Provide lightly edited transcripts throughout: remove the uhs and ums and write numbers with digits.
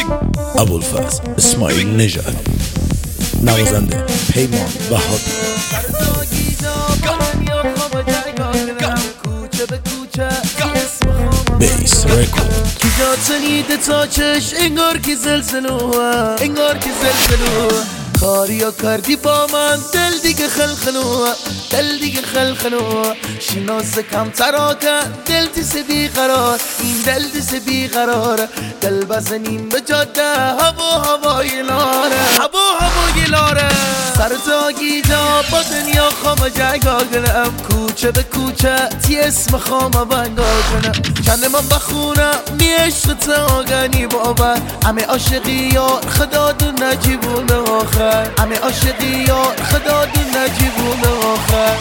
ابوالفضل اسماعیل نژاد، نوازنده پیمان وهابی. بیس رکورد. کی جا تنیده تا چش انگار که زلزلوه، انگار که زلزلوه. کاریا کردی با من دل دیگه خلخلوه، دل دیگه خلخلوه. شناس کم تراکه دل دیس بی قرار، این دل دیس بی قراره. دل بزنیم به جاده هوای لاره، هوای لاره. سر تا گیجا با دنیا خوام جگا کنم، کوچه به کوچه تی اسم خوام بنگا کنم. چند من بخونم میشت تاگنی بابا، همه عاشقی یار خدا دو نجیبون آخر، همه عاشقی یار خدا دو نجیبون آخر.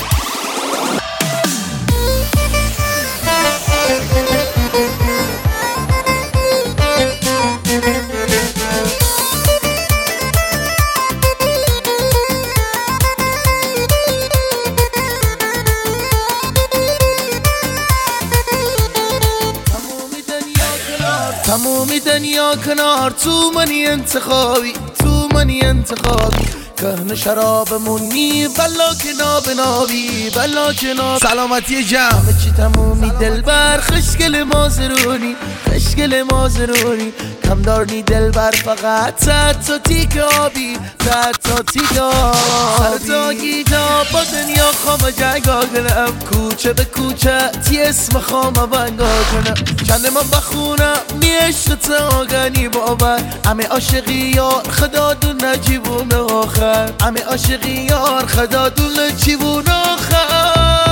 تمومی دنیا کنار، تو منی انتخابی، تو منی انتخابی. کهن شرابمونی بلا که نابی، بلا که سلامتی جمع چی تمومی دلبر، خشگل مازرونی، خشگل مازرونی. کم دارنی دلبر فقط تا تیک آبی، تا تیک آبی. سر تا گیجا با دنیا خوام جگا کنم، کوچه به کوچه تی اسم خوام بنگا کنم. چند من بخونم میشت تاگنی بابا، همه عاشقی یار خدا دو نجیبون آخر، همه عاشقی یار خدا دو نجیبون آخر.